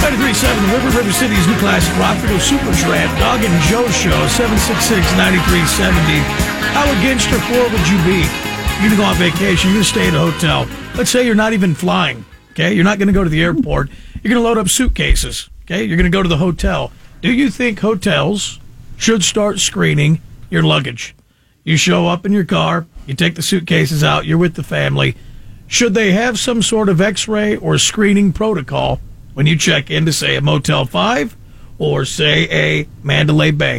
93.7, River City's new classic rock video Super Tramp, Dog and Joe Show, 766-9370. How against or for would you be? You're going to go on vacation, you're going to stay at a hotel. Let's say you're not even flying, okay? You're not going to go to the airport. You're going to load up suitcases, okay? You're going to go to the hotel. Do you think hotels should start screening your luggage? You show up in your car, you take the suitcases out, you're with the family. Should they have some sort of x-ray or screening protocol when you check into, say, a Motel 5 or, say, a Mandalay Bay?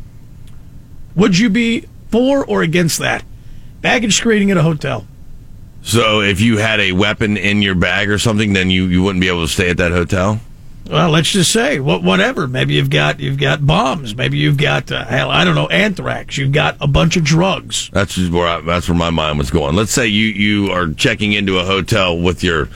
Would you be for or against that? Baggage screening at a hotel. So if you had a weapon in your bag or something, then you wouldn't be able to stay at that hotel? Well, let's just say, whatever. Maybe you've got bombs. Maybe you've got, I don't know, anthrax. You've got a bunch of drugs. That's where my mind was going. Let's say you are checking into a hotel with your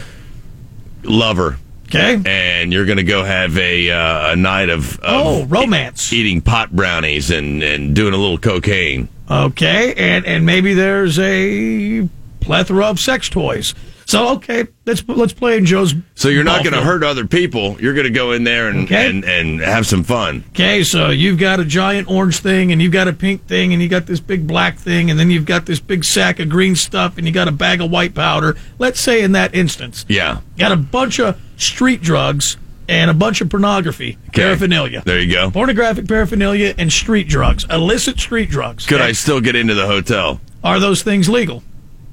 lover. Okay. And you're going to go have a night of romance. Eating pot brownies and doing a little cocaine. Okay. And maybe there's a plethora of sex toys. So, okay, let's play in Joe's. So you're not going to hurt other people. You're going to go in there and have some fun. Okay, so you've got a giant orange thing, and you've got a pink thing, and you got this big black thing, and then you've got this big sack of green stuff, and you got a bag of white powder. Let's say in that instance. Yeah. Got a bunch of street drugs and a bunch of pornography, paraphernalia. There you go. Pornographic paraphernalia and street drugs, illicit street drugs. Could I still get into the hotel? Are those things legal?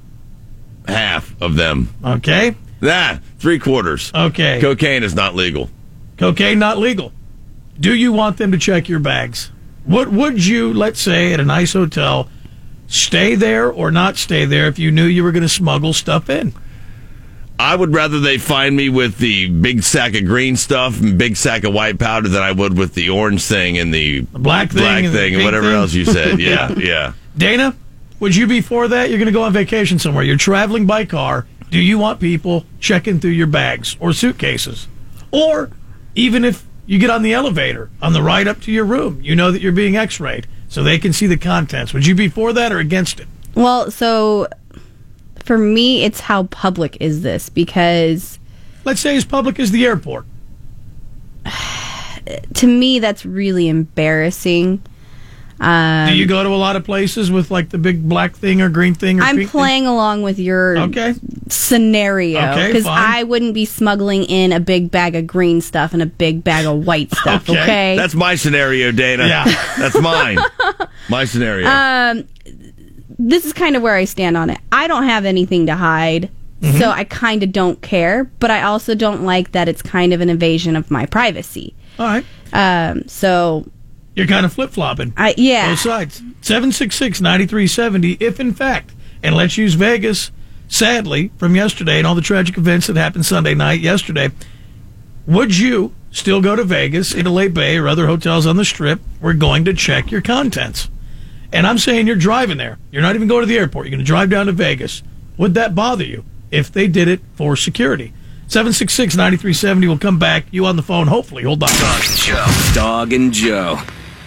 Half of them. Okay. 3/4. Okay. Cocaine is not legal. Cocaine not legal. Do you want them to check your bags? Would you, let's say, at a nice hotel, stay there or not stay there if you knew you were going to smuggle stuff in? I would rather they find me with the big sack of green stuff and big sack of white powder than I would with the orange thing and the black thing and whatever else you said. Yeah, yeah. Dana? Would you be for that? You're going to go on vacation somewhere. You're traveling by car. Do you want people checking through your bags or suitcases? Or even if you get on the elevator on the ride up to your room, you know that you're being x-rayed so they can see the contents. Would you be for that or against it? Well, so for me, it's how public is this? Because let's say as public as the airport. To me, that's really embarrassing. Do you go to a lot of places with like the big black thing or green thing? Or I'm pink playing thing? along with your scenario because I wouldn't be smuggling in a big bag of green stuff and a big bag of white stuff. Okay, that's my scenario, Dana. Yeah, that's mine. My scenario. This is kind of where I stand on it. I don't have anything to hide, so I kind of don't care. But I also don't like that it's kind of an invasion of my privacy. All right. So. You're kind of flip-flopping. Yeah. Both sides. 766-9370, if in fact, and let's use Vegas, sadly, from yesterday and all the tragic events that happened Sunday night yesterday, would you still go to Vegas, Mandalay Bay, or other hotels on the Strip? We're going to check your contents. And I'm saying you're driving there. You're not even going to the airport. You're going to drive down to Vegas. Would that bother you if they did it for security? 766-9370 will come back. You on the phone, hopefully. Hold on. Dog and Joe.